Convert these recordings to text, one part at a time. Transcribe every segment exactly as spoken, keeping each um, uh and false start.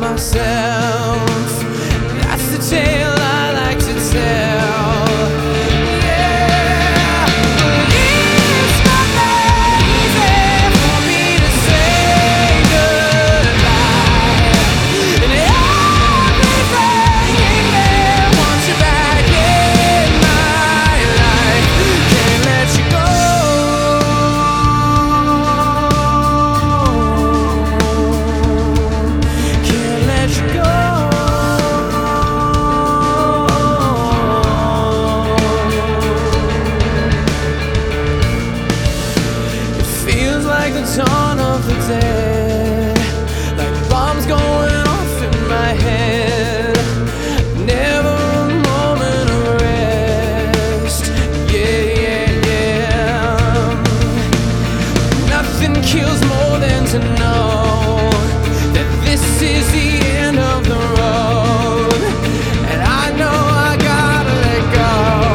myself. That's the tale I like to tell. Yeah, it's not that easy for me to say goodbye, and everything there wants you back in my life. Can't let you go. Can't let you go. It feels like the dawn of the dead, like bombs going off in my head. Never a moment of rest. Yeah, yeah, yeah. Nothing kills more than to know that this is the end of the road, and I know I gotta let go.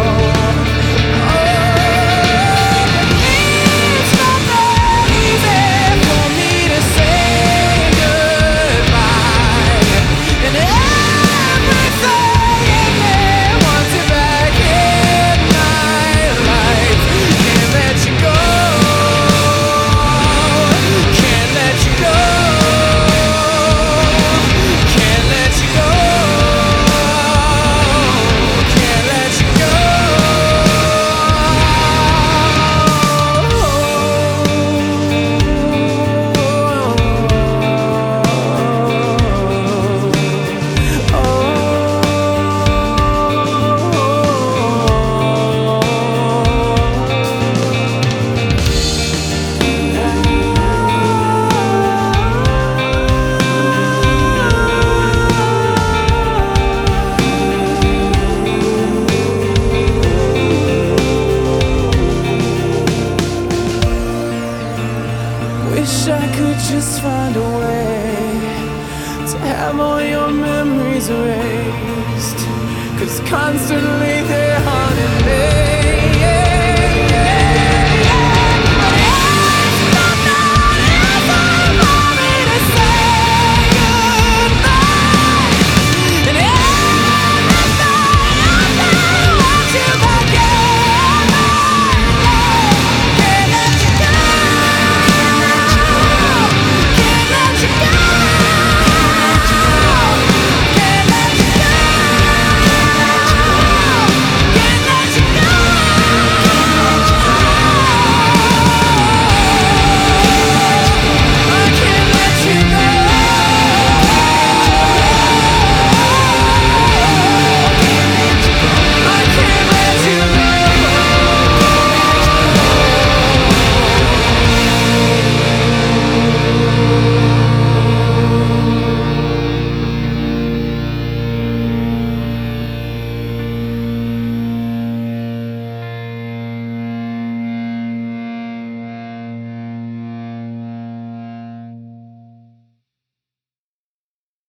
It's not that easy for me to say goodbye, and everything there wants you back in my life. Can't let you go. Can't let you go. Can't let you go. Can't let you go. Wish I could just find a way to have all your memories erased, 'cause constantly they're haunting me.